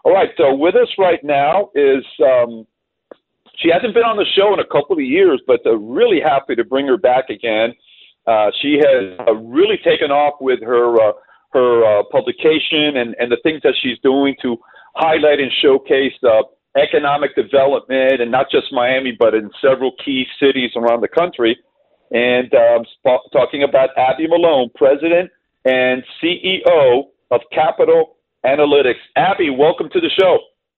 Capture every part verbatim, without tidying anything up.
All right, so with us right now is, um, she hasn't been on the show in a couple of years, but uh, really happy to bring her back again. Uh, she has uh, really taken off with her uh, her uh, publication and, and the things that she's doing to highlight and showcase uh, economic development, and not just Miami, but in several key cities around the country. And um, sp- talking about Abby Malone, President and C E O of Capital Analytics. Abby, welcome to the show.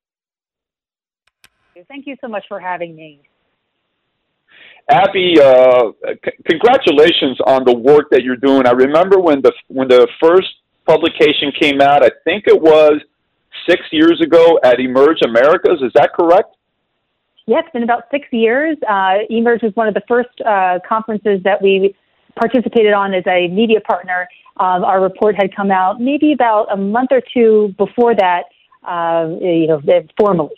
Thank you so much for having me. Abby, uh, c- congratulations on the work that you're doing. I remember when the when the first publication came out, I think it was six years ago at Emerge Americas. Is that correct? Yeah, it's been about six years. Uh, Emerge was one of the first uh, conferences that we participated on as a media partner. Um, our report had come out maybe about a month or two before that, uh, you know, formally.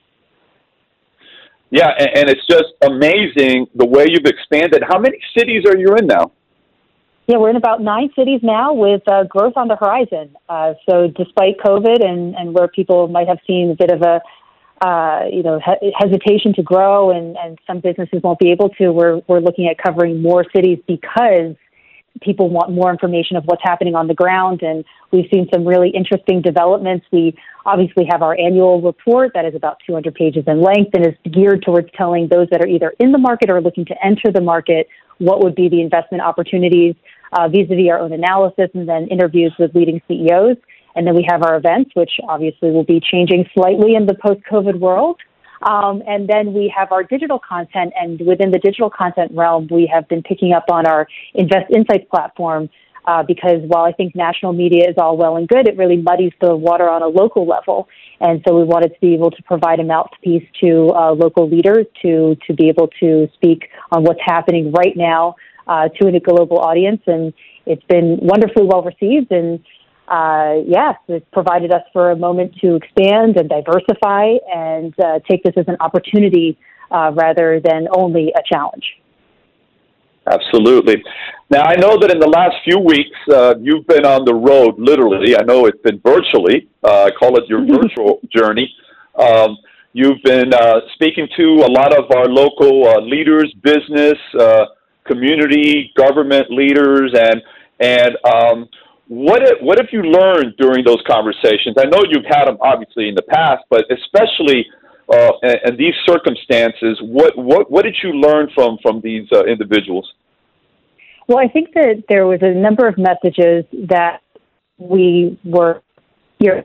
Yeah, and, and it's just amazing the way you've expanded. How many cities are you in now? Yeah, we're in about nine cities now with uh, growth on the horizon. Uh, so despite COVID and, and where people might have seen a bit of a, uh, you know, he- hesitation to grow and, and some businesses won't be able to, we're, we're looking at covering more cities because people want more information of what's happening on the ground, and we've seen some really interesting developments. We obviously have our annual report that is about two hundred pages in length and is geared towards telling those that are either in the market or looking to enter the market what would be the investment opportunities uh, vis-a-vis our own analysis, and then interviews with leading C E Os. And then we have our events, which obviously will be changing slightly in the post-COVID world. Um, and then we have our digital content, and within the digital content realm, we have been picking up on our Invest Insights platform uh, because while I think national media is all well and good, it really muddies the water on a local level. And so we wanted to be able to provide a mouthpiece to uh, local leaders to, to be able to speak on what's happening right now uh, to a global audience. And it's been wonderfully well received, and Uh, yes, it's provided us for a moment to expand and diversify and uh, take this as an opportunity uh, rather than only a challenge. Absolutely. Now, I know that in the last few weeks, uh, you've been on the road, literally. I know it's been virtually. Uh, I call it your virtual journey. Um, you've been uh, speaking to a lot of our local uh, leaders, business, uh, community, government leaders, and and um, What have, what have you learned during those conversations? I know you've had them obviously in the past, but especially uh, in, in these circumstances, what, what, what did you learn from, from these uh, individuals? Well, I think that there was a number of messages that we were hearing,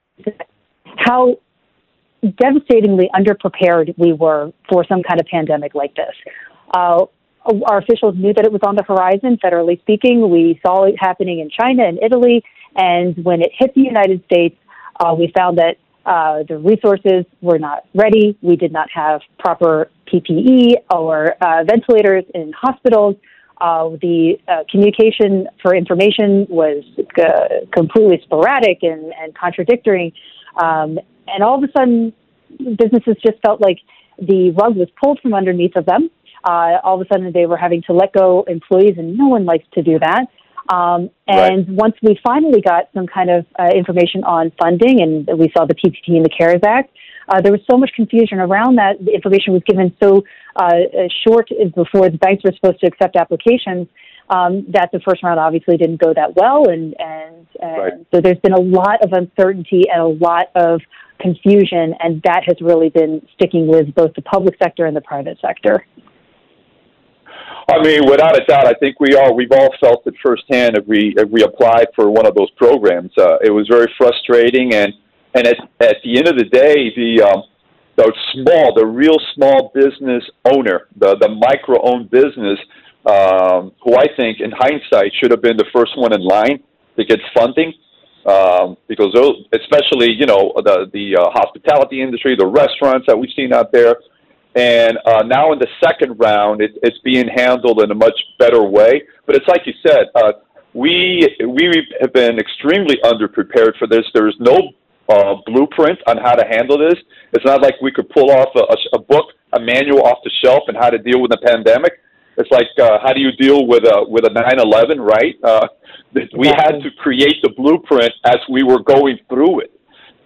how devastatingly underprepared we were for some kind of pandemic like this. Uh, Our officials knew that it was on the horizon, federally speaking. We saw it happening in China and Italy, and when it hit the United States, uh, we found that uh, the resources were not ready. We did not have proper P P E or uh, ventilators in hospitals. Uh, the uh, communication for information was uh, completely sporadic and, and contradictory. Um, and all of a sudden, businesses just felt like the rug was pulled from underneath of them. Uh, all of a sudden, they were having to let go employees, and no one likes to do that. Um, and right. Once we finally got some kind of uh, information on funding, and we saw the P P P and the CARES Act, uh, there was so much confusion around that. The information was given so uh, short before the banks were supposed to accept applications um, that the first round obviously didn't go that well. And, and, and right. So there's been a lot of uncertainty and a lot of confusion, and that has really been sticking with both the public sector and the private sector. I mean, without a doubt, I think we all we've all felt it firsthand if we if we applied for one of those programs. Uh, it was very frustrating, and and at at the end of the day, the um, the small, the real small business owner, the the micro owned business, um, who I think, in hindsight, should have been the first one in line to get funding, um, because those, especially you know the the uh, hospitality industry, the restaurants that we've seen out there. And uh, now in the second round, it, it's being handled in a much better way. But it's like you said, uh, we we have been extremely underprepared for this. There's no uh, blueprint on how to handle this. It's not like we could pull off a, a, a book, a manual off the shelf, and how to deal with a pandemic. It's like uh, how do you deal with a with a nine eleven, right? Uh, we had to create the blueprint as we were going through it.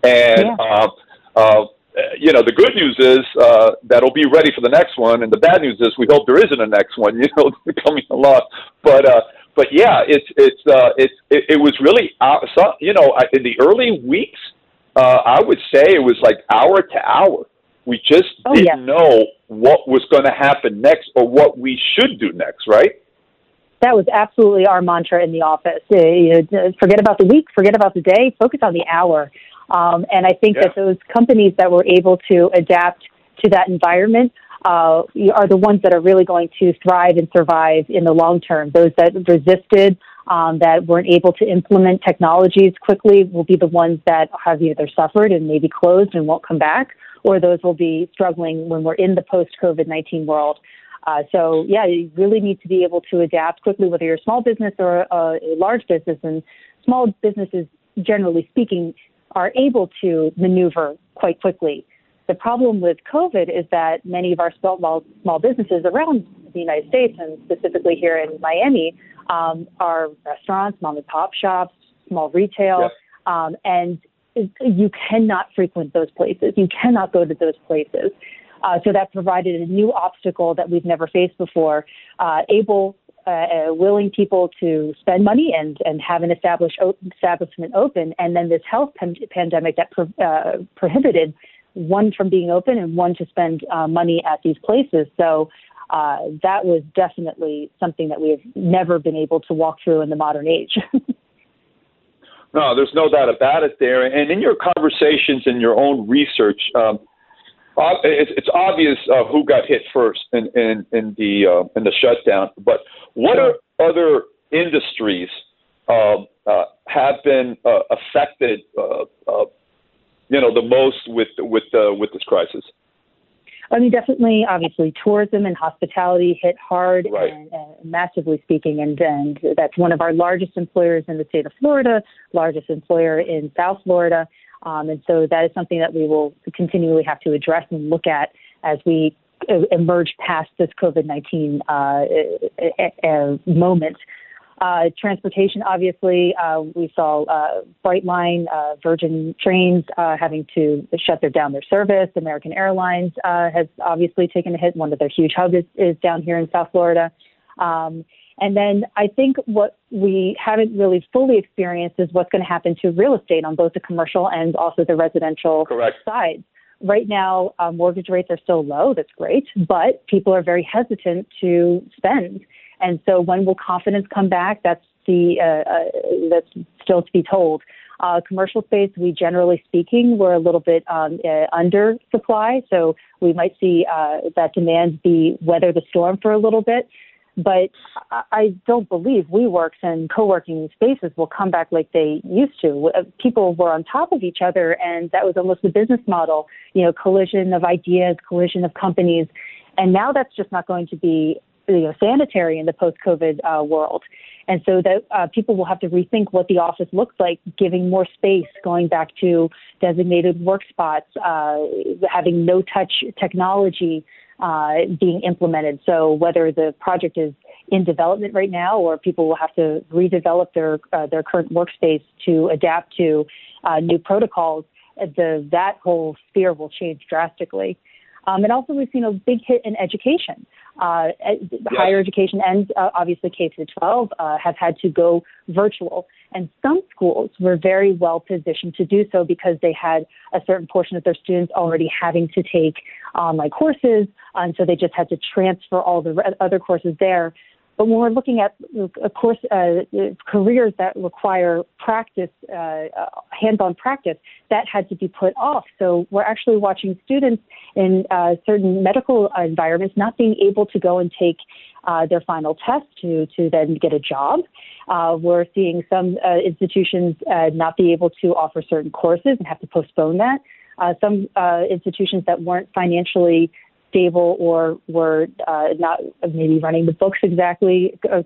And, Yeah. uh, uh, you know, the good news is uh, that'll be ready for the next one, and the bad news is we hope there isn't a next one, you know, coming along. But uh, but yeah, it's it's uh, it's it, it was really uh, so, you know, in the early weeks, uh, I would say it was like hour to hour. We just Oh, didn't yeah. know what was going to happen next or what we should do next, right? That was absolutely our mantra in the office. Uh, you know, forget about the week, forget about the day, focus on the hour. Um, and I think Yeah. that those companies that were able to adapt to that environment uh, are the ones that are really going to thrive and survive in the long term. Those that resisted, um, that weren't able to implement technologies quickly will be the ones that have either suffered and maybe closed and won't come back, or those will be struggling when we're in the post-COVID nineteen world. Uh, so, yeah, you really need to be able to adapt quickly, whether you're a small business or a, a large business. And small businesses, generally speaking, are able to maneuver quite quickly. The problem with COVID is that many of our small, small businesses around the United States, and specifically here in Miami, um, are restaurants, mom and pop shops, small retail, Yes. um, and you cannot frequent those places. You cannot go to those places. Uh, so that provided a new obstacle that we've never faced before. Uh, able, uh, uh, willing people to spend money and, and have an established o- establishment open, and then this health pan- pandemic that pro- uh, prohibited one from being open and one to spend uh, money at these places. So uh, that was definitely something that we have never been able to walk through in the modern age. No, there's no doubt about it there. And in your conversations and your own research, um, it's, it's obvious uh, who got hit first in, in, in the uh, in the shutdown. But what are other industries uh, uh, have been uh, affected, uh, uh, you know, the most with with uh, with this crisis? I mean, definitely, obviously, tourism and hospitality hit hard, Right. and, and massively speaking, and, and that's one of our largest employers in the state of Florida, largest employer in South Florida. Um, and so that is something that we will continually have to address and look at as we emerge past this COVID nineteen uh, uh, moment. Uh, transportation, obviously, uh, we saw uh, Brightline, uh, Virgin Trains uh, having to shut their, down their service. American Airlines uh, has obviously taken a hit. One of their huge hubs is, is down here in South Florida. Um, and then I think what we haven't really fully experienced is what's going to happen to real estate on both the commercial and also the residential Correct. sides. Right now, uh, mortgage rates are still low. That's great, but people are very hesitant to spend. And so when will confidence come back? That's the uh, uh, that's still to be told. Uh, commercial space, we generally speaking, we're a little bit um, uh, under supply. So we might see uh, that demand be weather the storm for a little bit. But I don't believe WeWorks and co-working spaces will come back like they used to. People were on top of each other, and that was almost the business model, you know, collision of ideas, collision of companies. And now that's just not going to be, you know, sanitary in the post-COVID uh, world. And so that uh, people will have to rethink what the office looks like, giving more space, going back to designated work spots, uh, having no-touch technology uh, being implemented. So whether the project is in development right now, or people will have to redevelop their uh, their current workspace to adapt to uh, new protocols, the that whole sphere will change drastically. Um, and also, we've seen a big hit in education. Uh, yes. Higher education and uh, obviously K through twelve uh, have had to go virtual. And some schools were very well positioned to do so because they had a certain portion of their students already having to take online courses. And so they just had to transfer all the re- other courses there. But when we're looking at, of course, uh, careers that require practice, uh, hands-on practice, that had to be put off. So we're actually watching students in uh, certain medical environments not being able to go and take uh, their final test to, to then get a job. Uh, we're seeing some uh, institutions uh, not be able to offer certain courses and have to postpone that. Uh, some uh, institutions that weren't financially stable or were uh, not maybe running the books exactly, uh,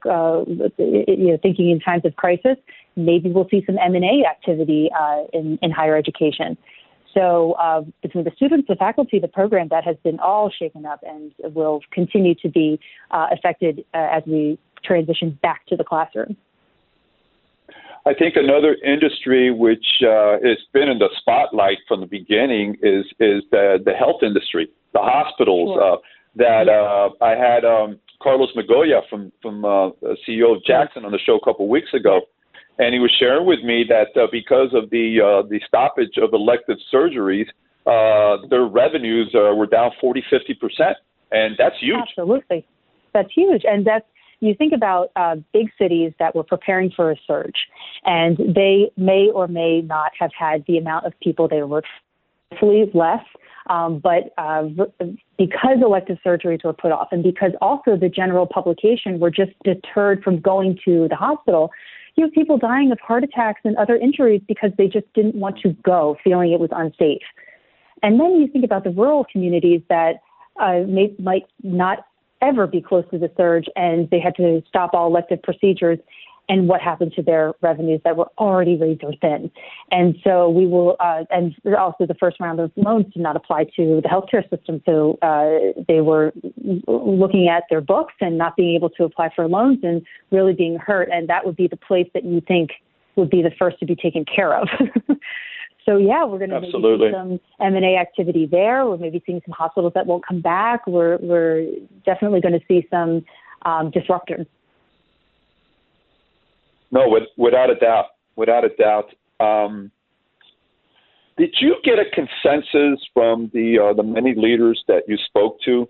you know, thinking in times of crisis, maybe we'll see some M and A activity uh, in, in higher education. So uh, between the students, the faculty, the program, that has been all shaken up and will continue to be uh, affected uh, as we transition back to the classroom. I think another industry which uh, has been in the spotlight from the beginning is is the the health industry, the hospitals. Sure. Uh, that uh, I had um, Carlos Magoya from from uh, C E O of Jackson on the show a couple of weeks ago, and he was sharing with me that uh, because of the uh, the stoppage of elective surgeries, uh, their revenues uh, were down forty, fifty percent, and that's huge. Absolutely, that's huge, and that's. You think about uh, big cities that were preparing for a surge, and they may or may not have had the amount of people they were, hopefully less, um, but uh, because elective surgeries were put off, and because also the general publication were just deterred from going to the hospital, you have people dying of heart attacks and other injuries because they just didn't want to go, feeling it was unsafe. And then you think about the rural communities that uh, may, might not ever be close to the surge, and they had to stop all elective procedures, and what happened to their revenues that were already razor thin. And so we will, uh, and also the first round of loans did not apply to the healthcare system. So uh, they were looking at their books and not being able to apply for loans and really being hurt. And that would be the place that you think would be the first to be taken care of. So, yeah, we're going to maybe see some M and A activity there. We're maybe seeing some hospitals that won't come back. We're, we're definitely going to see some um, disruptors. No, with, without a doubt, without a doubt. Um, did you get a consensus from the uh, the many leaders that you spoke to?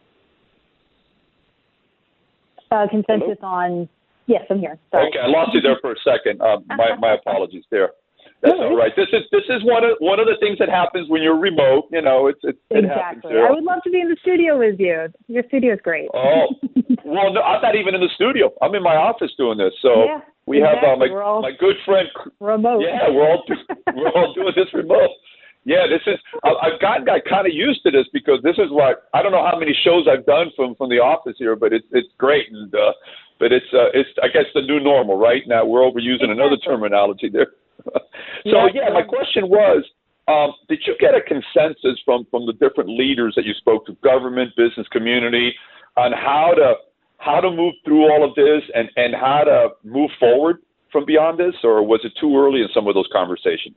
Uh, consensus Hello? on, yes, I'm here. Sorry. Okay, I lost you there for a second. Um, my, my apologies there. That's all right. This is this is one of one of the things that happens when you're remote. You know, it's, it's it happens. Exactly. I would love to be in the studio with you. Your studio is great. Oh, well, no, I'm not even in the studio. I'm in my office doing this. So yeah, we exactly. have uh, my all my good friend remote. Yeah, we're all we're all doing this remote. Yeah, this is I, I've gotten got kind of used to this because this is what I don't know how many shows I've done from from the office here, but it's it's great and uh, but it's uh, it's I guess the new normal right now. We're overusing exactly. another terminology there. So, yeah, yeah, my question was, um, did you get a consensus from, from the different leaders that you spoke to, government, business community, on how to how to move through all of this and, and how to move forward from beyond this, or was it too early in some of those conversations?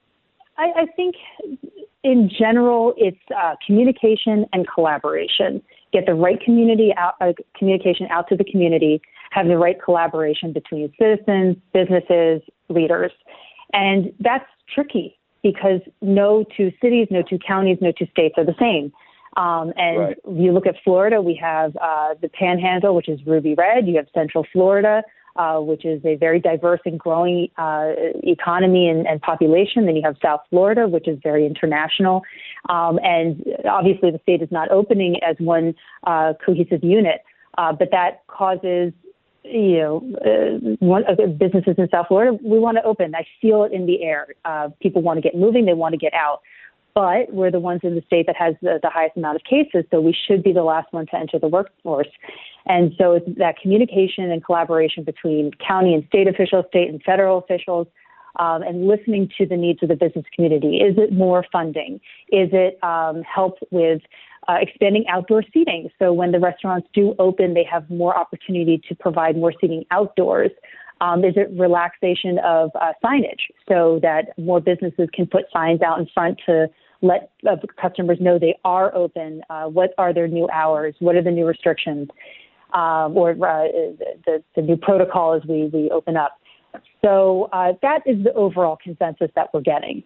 I, I think in general, it's uh, communication and collaboration. Get the right community out, uh, communication out to the community, have the right collaboration between citizens, businesses, leaders. And that's tricky because no two cities, no two counties, no two states are the same. Um, and right. you look at Florida, we have uh, the Panhandle, which is ruby red. You have Central Florida, uh, which is a very diverse and growing uh, economy and, and population. Then you have South Florida, which is very international. Um, and obviously the state is not opening as one uh, cohesive unit, uh, but that causes you know, uh, one, uh, businesses in South Florida, we want to open. I feel it in the air. Uh, people want to get moving. They want to get out. But we're the ones in the state that has the, the highest amount of cases, so we should be the last one to enter the workforce. And so it's that communication and collaboration between county and state officials, state and federal officials, um, and listening to the needs of the business community. Is it more funding? Is it um, help with Uh, expanding outdoor seating? So when the restaurants do open, they have more opportunity to provide more seating outdoors. Um, is it relaxation of uh, signage so that more businesses can put signs out in front to let uh, customers know they are open? Uh, what are their new hours? What are the new restrictions? Um, or uh, the, the new protocol as we, we open up? So uh, that is the overall consensus that we're getting.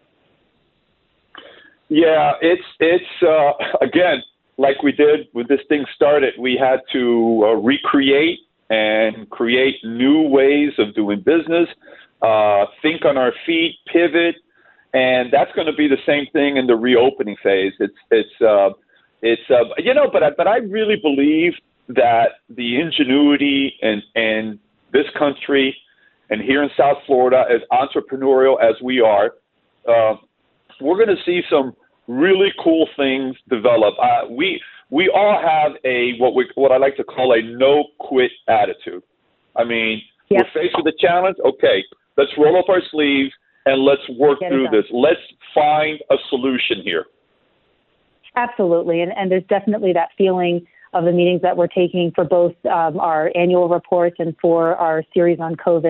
Yeah, it's, it's uh, again, like we did when this thing started, we had to uh, recreate and create new ways of doing business, uh, think on our feet, pivot, and that's going to be the same thing in the reopening phase. It's, it's, uh, it's, uh, you know, but I, but I really believe that the ingenuity and and this country and here in South Florida, as entrepreneurial as we are, uh, we're going to see some really cool things develop. Uh, we we all have a what we what I like to call a no quit attitude. I mean, yep. We're faced with a challenge. Okay, let's roll up our sleeves and let's work Get through this. Let's find a solution here. Absolutely, and and there's definitely that feeling of the meetings that we're taking for both um, our annual reports and for our series on COVID.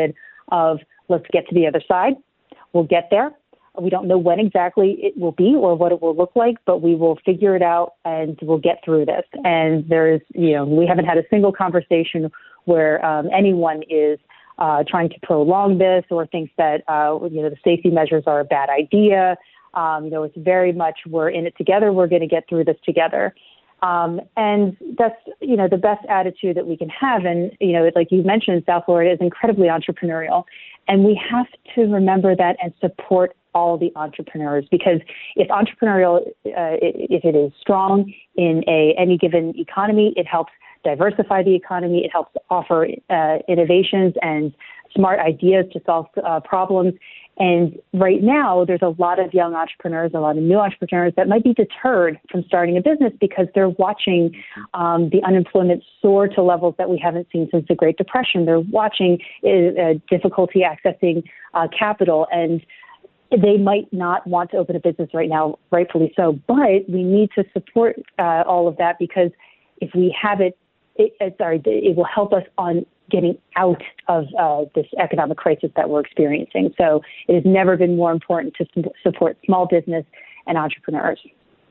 of let's get to the other side. We'll get there. We don't know when exactly it will be or what it will look like, but we will figure it out and we'll get through this. And there's, you know, we haven't had a single conversation where um, anyone is uh, trying to prolong this or thinks that, uh, you know, the safety measures are a bad idea. Um, you know, it's very much we're in it together. We're going to get through this together. Um, and that's, you know, the best attitude that we can have. And, you know, like you mentioned, South Florida is incredibly entrepreneurial. And we have to remember that and support all the entrepreneurs, because if entrepreneurial, uh, if it is strong in a any given economy, it helps diversify the economy. It helps offer uh, innovations and smart ideas to solve uh, problems. And right now, there's a lot of young entrepreneurs, a lot of new entrepreneurs that might be deterred from starting a business because they're watching um, the unemployment soar to levels that we haven't seen since the Great Depression. They're watching uh, difficulty accessing uh, capital, and they might not want to open a business right now, rightfully so. But we need to support uh, all of that, because if we have it, it, it, sorry, it will help us on getting out of uh, this economic crisis that we're experiencing. So it has never been more important to su- support small business and entrepreneurs.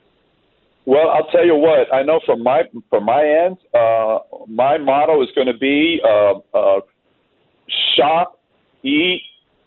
Well, I'll tell you what, I know from my from my end, uh, my motto is going to be uh, uh, shop, eat,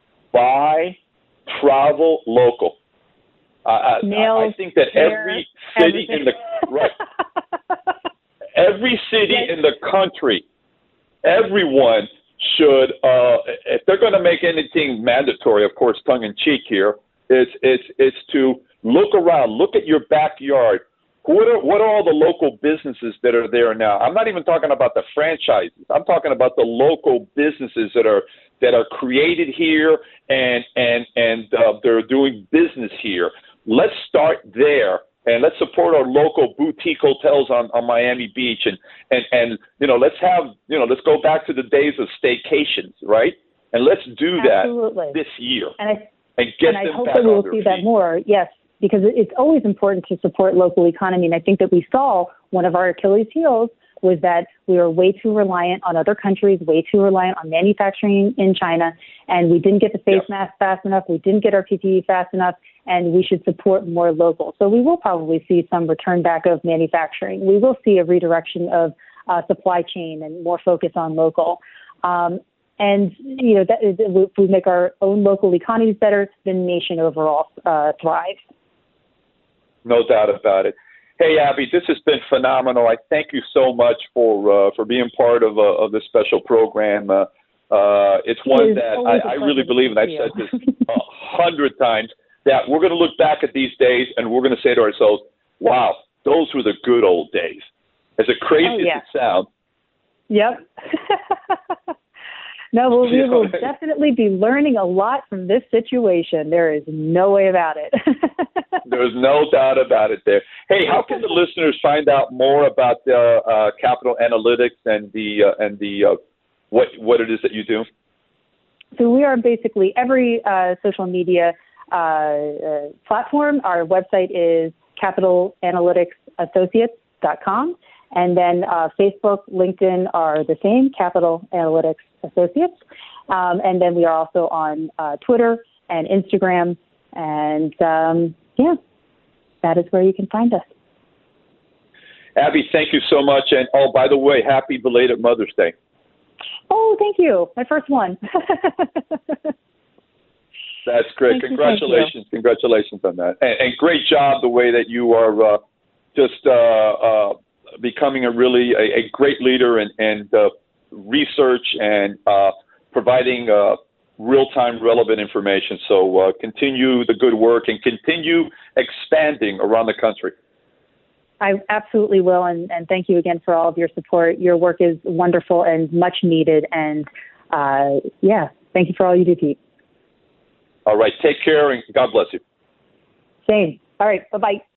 buy, travel local. Uh, Nails, I think that hair, every city everything. in the right, every city yes. in the country, everyone should, uh, if they're going to make anything mandatory, of course, tongue in cheek here, it's it's it's to look around, look at your backyard. What are what are all the local businesses that are there now? I'm not even talking about the franchises. I'm talking about the local businesses that are that are created here and and and uh, they're doing business here. Let's start there. And let's support our local boutique hotels on, on Miami Beach, and, and, and you know let's have you know let's go back to the days of staycations, right? And let's do that Absolutely. this year and I, and get and I them hope back that we will on their see feet. that more. Yes, because it's always important to support local economy, and I think that we saw one of our Achilles heels was that we were way too reliant on other countries, way too reliant on manufacturing in China, and we didn't get the face Yeah. mask fast enough. We didn't get our P P E fast enough, and we should support more local. So we will probably see some return back of manufacturing. We will see a redirection of uh, supply chain and more focus on local. Um, and, you know, that, if we make our own local economies better, the nation overall uh, thrives. No doubt about it. Hey, Abby, this has been phenomenal. I thank you so much for uh, for being part of uh, of this special program. Uh, uh, it's one It is that always a I, I pleasure really to believe, and speak I've to said you. this a hundred times, that we're going to look back at these days and we're going to say to ourselves, wow, those were the good old days. As crazy Oh, yeah. as it sounds. Yep. No, well, we will definitely be learning a lot from this situation. There is no way about it. There's no doubt about it there. Hey, how can the listeners find out more about uh, uh, Capital Analytics and the uh, and the uh, what what it is that you do? So we are basically every uh, social media uh, uh, platform. Our website is capital analytics associates dot com. And then uh, Facebook, LinkedIn are the same, Capital Analytics Associates. Um, and then we are also on uh, Twitter and Instagram. And, um, yeah, that is where you can find us. Abby, thank you so much. And, oh, by the way, happy belated Mother's Day. Oh, thank you. My first one. That's great. Thank Congratulations. you, you. Congratulations on that. And, and great job the way that you are uh, just uh, uh, becoming a really a, a great leader and, and uh, research and uh, providing uh, real-time relevant information. So uh, continue the good work and continue expanding around the country. I absolutely will, and, and thank you again for all of your support. Your work is wonderful and much needed, and uh, yeah, thank you for all you do, Pete. All right, take care, and God bless you. Same. All right, bye-bye.